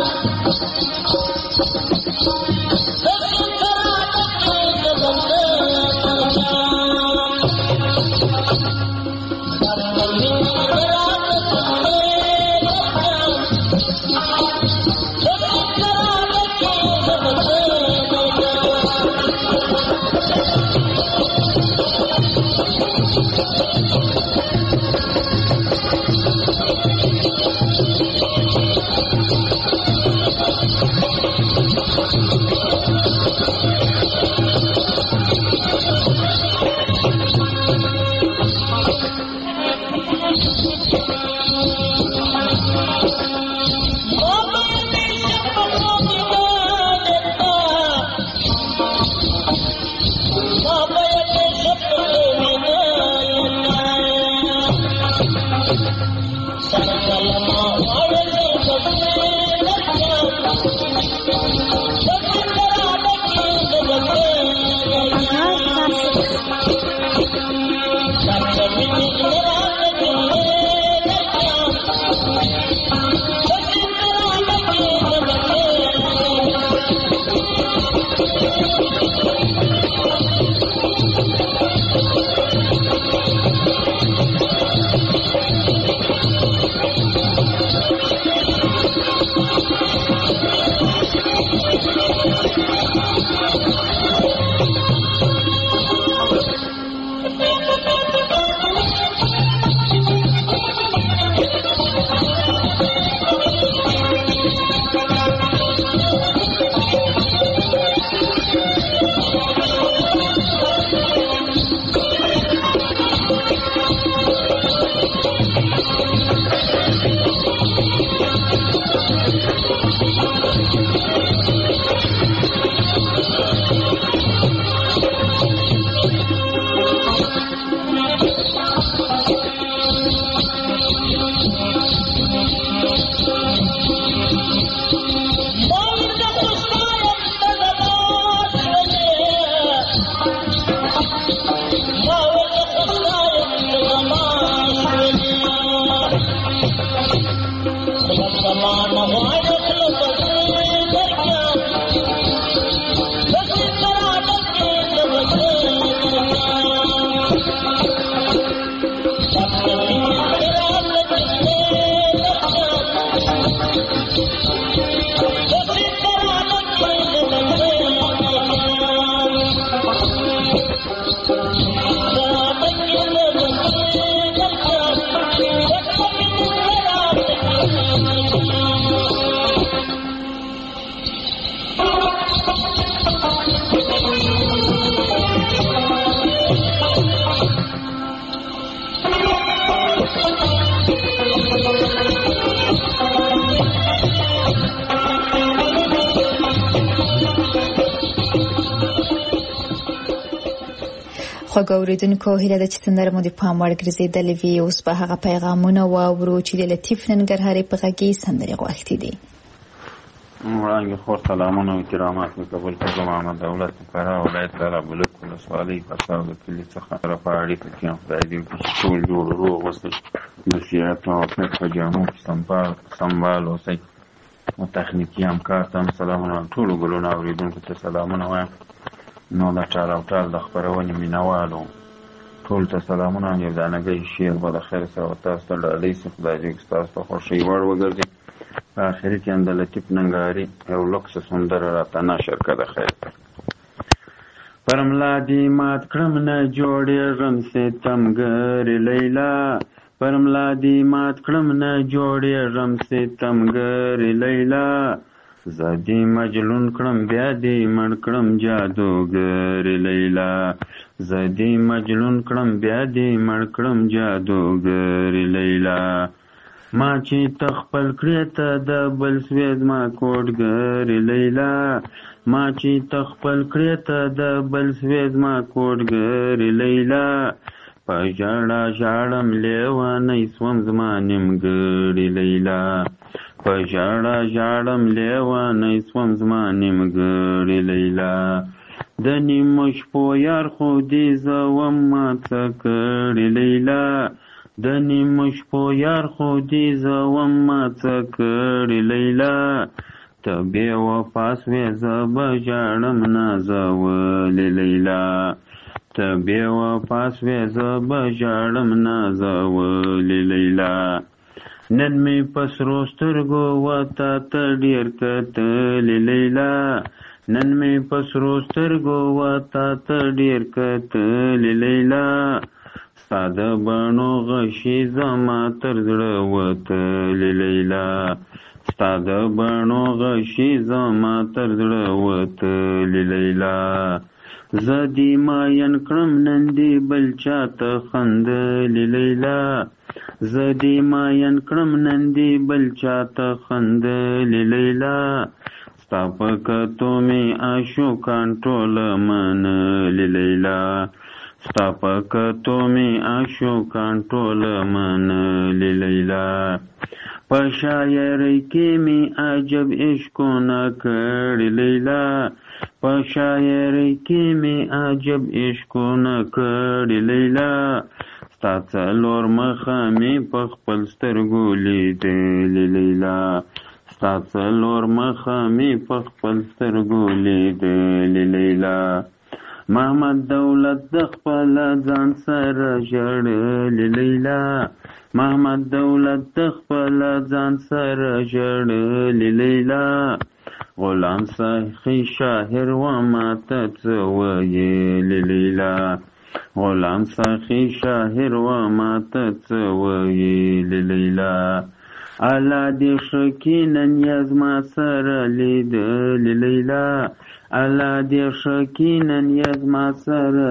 Hey! خوږ اورېدونکو هیله ده چې تندر مو د پام وړ ګرځېدلې وي. اوس به هغه پیغامونه واورو چې د لطیف ننګرهاري په غږ کې سندرې غوښتې دي. وړاندې خور سلامونه او احترامات مې قبول کړم. محمد دولت فراه ولایت لابلک ولسوالۍ پساو د کلي څخه سره په اړیکه کې یم. خدای دې وکړي چې ټول جوړ روغ اوسئ، د صحت او عافیت په جامو کې سنبال اوسئ. نو تخنیکي همکار ته هم سلامونه، ټولو ګلونو اورېدونکو ته سلامونه وایم. نو د ټال او ټال د خپرونې مینوالو ټول ته سلامونه. یو دانګی شعر به د خیر سره تاسو ته ډالۍ سي. خدای دې ستاسو ته خوښۍ وړ وګرځي. په آخري کې هم د لطیف ننګرهاري یو لوکس سندره راته نشر کړه د خیر. پر ملا دې مات کړم نه جوړېږم ستمګرې لیلا، پر ملا دې مات کړم نه جوړېږم ستمګرې لیلا، زه دې مجنون کړم بیا دې مړ کړم جادوګرې لیلا، زه دې مجنون کړم بیا دې مړ کړم جادوګرې لیلا. ما چې ته خپل کړې ته د بل سوې زما کوډګرې لیلا، ما چې ته خپل کړې ته د بل سوې زما کوډګرې لیلا، په ژړا ژاړم لیونی سوم زما نیمګړې لیلا، په ژړا ژاړم لیونی سوم زما نیمګړې لیلا. د نیمو شپو یار خو دې زه وم ما څه کړې لیلا، د نیمو شپو یار خو دې زه وم ما څه کړې لیلا، ته بې وفا سوې زه به ژاړم نازولې لیلا، ته بې وفا سوې زه به ژاړم نازولې لیلا. نن مې په سرو سترګو وتا ته ډېر کتلې لیلا، نن مې په سرو سترګو وتا ته ډېر کتلې لیلا، ستا د بڼو غشي زما تر زړه وتلې لیلا ستا د بڼو غشي زما تر زړه وتلې لیلا زه دې ماین کړم نن دې بل چاته خندلې لیلا زه دې ماین کړم نن دې بل چاته خندلې لیلا ستا په کتو مې عاشقان ټوله منلې لیلا ستا په کتو مې عاشقان ټوله منلې لیلا په شاعرۍ کې مې عجب عشقونه کړي لیلا په شاعرۍ کې مې عجب عشقونه کړي لیلا ستا څلور مخه مې په خپل سترګو لیدلې لیلا ستا څلور مخه مې په خپل سترګو لیدلې لیلا محمد دولت د خپل ځان سره ژړلې لیلا محمد دولت د خپل ځان سره ژړلې لیلا غلام سخي شاعر و ماته څه ویلې لیلا غلام سخي شاعر و ماته څه ویلې لیلا الله دې ښه نن یې زما سره لیدلې لیلا الله دې ښه نن یې زما سره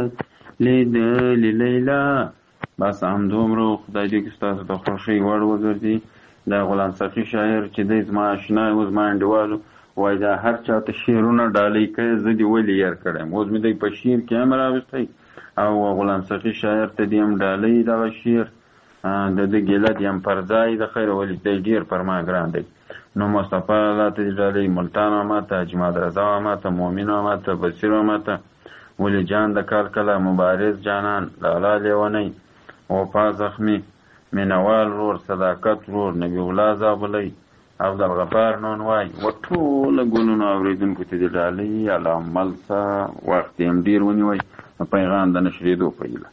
لیدلې لیلا بس همدومره خدای دې کې ستاسو د خوښۍ وړ وګرځي دا غلام سخي شاعر چې دی زما اشنا و زما انډیوالو وایي دا هر چاته شعرونه ډالۍ کوي زه دې ولې یار کړی یم اوس مې دی په شعر کې هم راوستی او غلام سخي شاعر ته دې هم ډالۍ دغه شعر د ده ګیله دې هم پر ځای د خیر ولې دی ډېر پر ما ګران دی نو مصطفی الله ته دې ډالۍ ملتان ماما ته اجماد رضا ماما ته مؤمن ماما ته بصیر ماما ته ولی جان د کال کله مبارز جانان لالا لیونی وفا زخمی مینوال رور صداقت رور نبی الله زابلی عبدالغفار نونوای و ټوله ګلونو اورېدونکو ته دې ډالۍ الله عمل څه وخت یې هم ډېر ونیوی پیغام د نشرېدو په هیله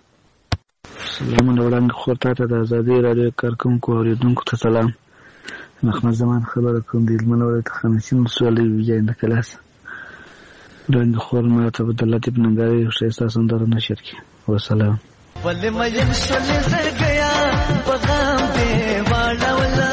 سلامونه وړاندې خور تا ته د ازادۍ راډیو کارکوونکو اورېدونکو ته سلام محمد زمان خبره کوم د هلمند ولایت خانشین ولسوالۍ ویجاینده کلاس وړاندې خور ما ته عبداللطیف ابن ننګرهاري یو ښایسته سندره نشر کړي وسلام ولې مین شولې زړګیا په غم دې واړوله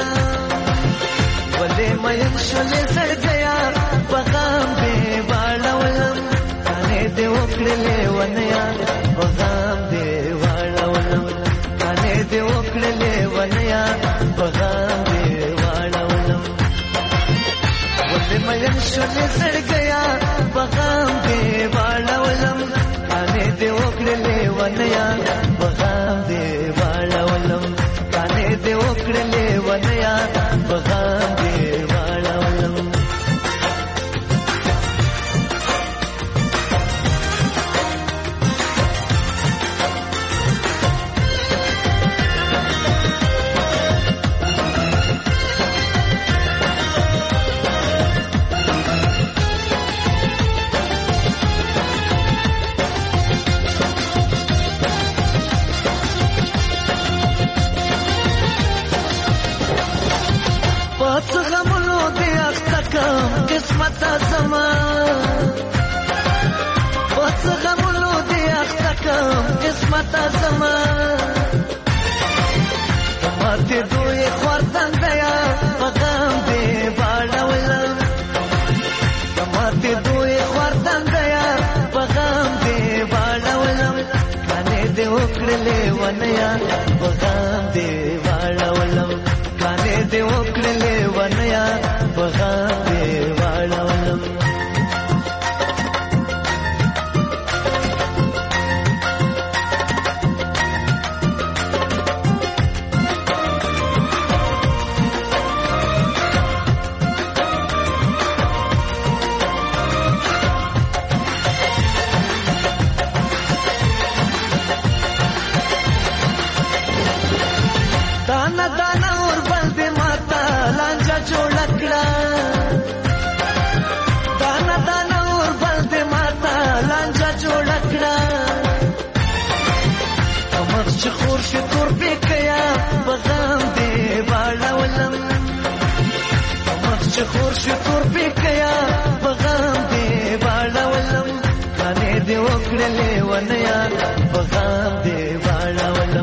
ولې مین شولې زړګیا په غم دې واړوله کانې دې وکړلې ونیا په غم دې واړوله کانې دې وکړلې ونیا په غم دې واړوله ولې مین شولې زړګیا په غم دې واړوله کانې دې وکړلې ونیا بغام دې واړولم کانې دې وکړلې ونیا بغام دې واړولم قسمت زمان وس غمونو دی اختکم قسمت زمان ماته دوی خوردن دیا پغم دی باړولم ماته دوی خوردن دیا پغم دی باړولم کانه دی وکړلې ونیا پغم دی باړولم کانه دی وکړلې ونیا پغم دی واړولم دانا دانا اور بل دې ماتا لانجا جوړ کړه دانا دانا اور بل دې ماتا لانجا جوړ کړه امر چې خور شي تور بکیا بغام دې باړولم امر چې خور شي تور بکیا بغام دې باړولم کانه دې وکړلې ونیا بغام دې باړولم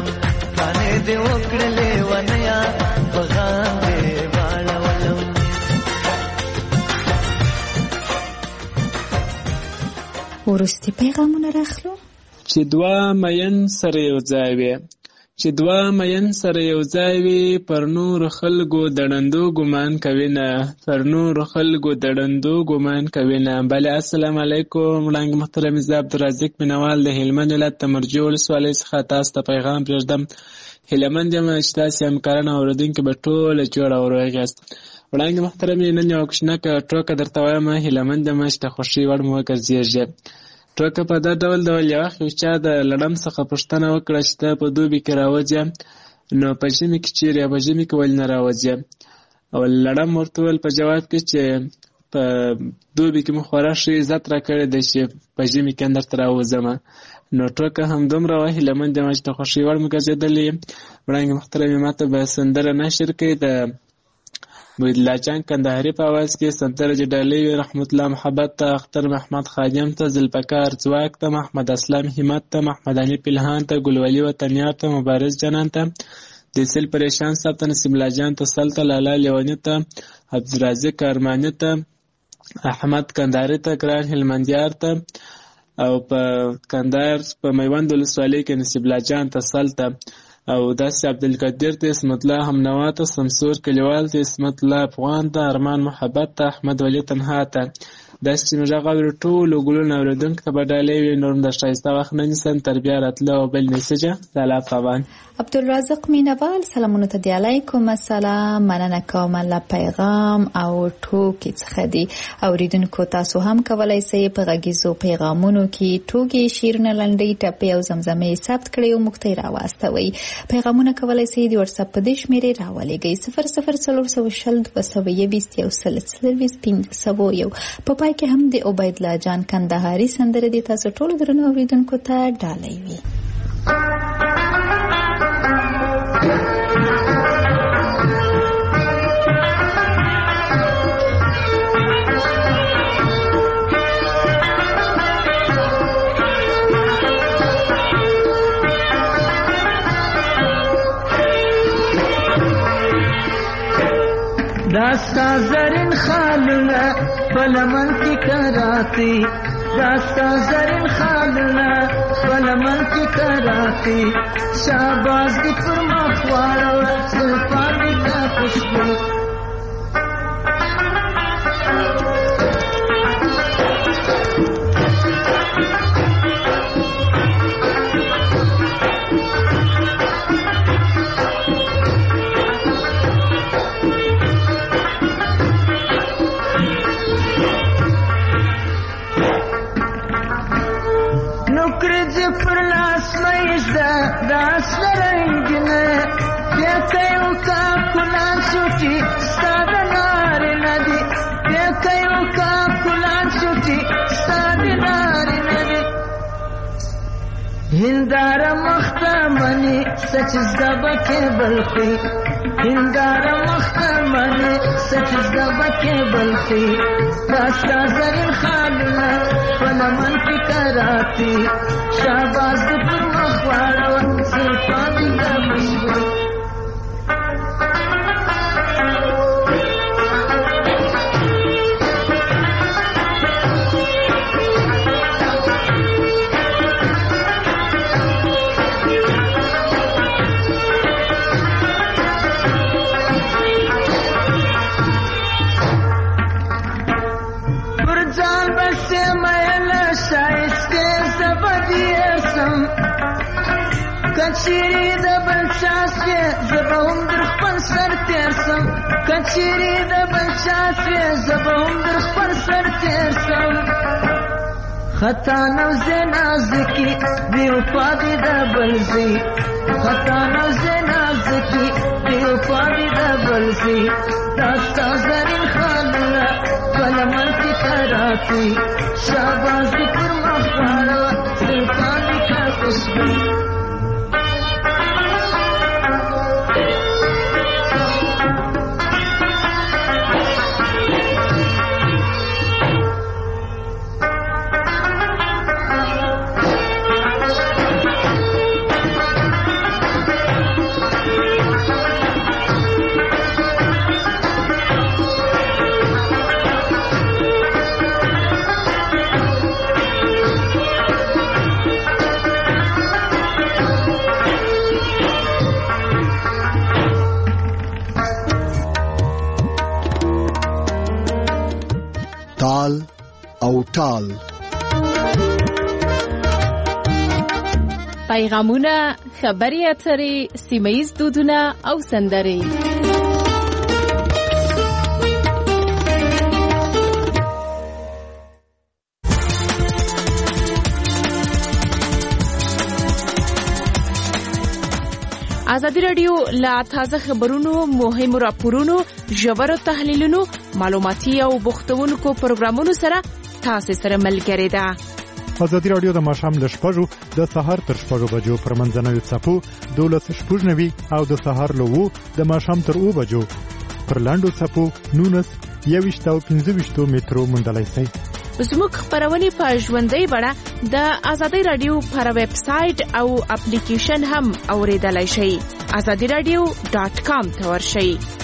وروستي پیغامونه راخلو. چې دوه مین سره یو ځای وي چې دوه مین سره یو ځای وي پر نور خلکو د ړندو ګمان کوي نه پر نور خلکو د ړندو ګمان کوي نه. بله السلام علیکم وړانګ محترم زه عبدالرزاق مینوال د هلمند ولایت د مرجو ولسوالۍ څخه تاسو ته پیغام پرېږدم. هیلهمند یم چې تاسې همکاران او اورېدونکي به ټوله جوړه او روغ یاست. وړانګ محترمې نن یوه کوچنکه ټوکه درته وایم. هیلهمند یم چې د خوښۍ وړ مو وګرځېږي. ټوکه په دا ډول ډول یو وخت یو چا د لړم څخه پوښتنه وکړه چې ته په دوبي کې راوځې نو په ژمي کې چیرې په ژمي کې ولې نه راوځې. او لړم ورته وویل په جواب کې چې په دوبي کې مو خورا ښه عزت راکړی دی چې په ژمي کې درته راوځم. نو ټوکه همدومره وه. هیلهمند یم چې د خوښۍ وړ مو ګرځېدلې. وړانګې محترمې ما ته به سندره نشر کړي د محیدالله جان کندهاري په اواز کې. سندره چې ډالۍ وي رحمت الله محبت ته، اختر محمد خادم ته، ذوالفقار ځواک ته، محمد اسلام همت ته، محمد علي پلهان ته، ګلولي وطنیار ته، مبارز جانان ته، دیسل پریشان صاحب ته، نصیب الله جان ته، سل ته، لالا لیوني ته، عبدالرازق ارماني ته، احمد کندهاري ته، ګران هلمندیار ته، او په کندهار په میوند ولسوالۍ کې نصیب الله جان ته، سل ته، او داسې عبدالقدیر ته، اسمت الله همنوا ته، سمسور کلیوال ته، اسمت الله افغان ته، ارمان محبت ته، احمد ولی تنها ته. داسې چې مې غږ اوري ټولو ګلونو اورېدونکو ته به ډالۍ وي. نور د ښایسته وخت نه نیسم تر بیا راتله او بل میسجه لالا افغان. عبدالرزاق مینوال سلامونه ته دی. علیکم السلام. مننه کوم له پیغام او ټوکې څخه دی. اوریدونکو تاسو هم کولی شئ په غږیزو پیغامونو کې ټوکې، شعرونه، لنډۍ، ټپې او زمزمې ثبت کړئ او موږ ته یې راواستوئ. پیغامونه کولی شئ د وټساپ په دې شمېرې راولېږئ صفر صفر څلور سوه شل دوه سوه یویشت یو سل څلوېښت پنځه سوه یو. په پای کې هم د عبیدالله جان کندهاري سندره دې تاسو ټولو درنو اوریدونکو ته ډالۍ وي. داستا زرین خالونه فلمن کی کراتی داستا زرین خالونه فلمن کی کراتی شاباز دی پر مخوارو زلفان دی تا خوشبو داس رنگینه بیتیو کا کلان شوچی ستاد ناری ندی بیتیو کا کلان شوچی ستاد ناری ندی هندار مختمنی سچ زبکه بلخی هندار مختمنی سچ زبکه بلخی داستا زرین خالنا فلمن کی کراتی شاباز دی پر مخوارو زلفانی دا مشبو پرجان بسے میل شایستے زبدیسم کچیری د بلچاسوی زبهم در خپل سر تیرسم کچیری د بلچاسوی زبهم در خپل سر تیرسم خطا نوزه نازکی بیوپا دی د بلزی خطا نوزه نازکی بیوپا دی د بلزی داستا زرین خالنا فلمن کی کراتی شاباز دی پر مخوارا زلفانی کا خوشبو او ټال. پیغامونه، خبري اترې، سیمه‌ییز دودونه او سندرې. ازادي راډیو لا تازه خبرونو، مهمو راپورونو، ژورو تحلیلونو، معلوماتي او بوختونکو پروګرامونو سره تاسو سره ملګری ده. ازادي راډیو د ماښام له شپږو د سهار تر شپږو بجو پر منځنوي څپو دولس شپږ نوي او د سهار له اوو د ماښام تر اوو بجو پر لاندو څپو نولس یوویشت او پنځه ویشتو مترو موندلی شئ. زموږ خپرونې په ژوندۍ بڼه د ازادي راډیو پر ویب سایټ او اپلیکیشن هم اوریدلای شئ. ازادي راډیو ډاټ کام ته ورشئ.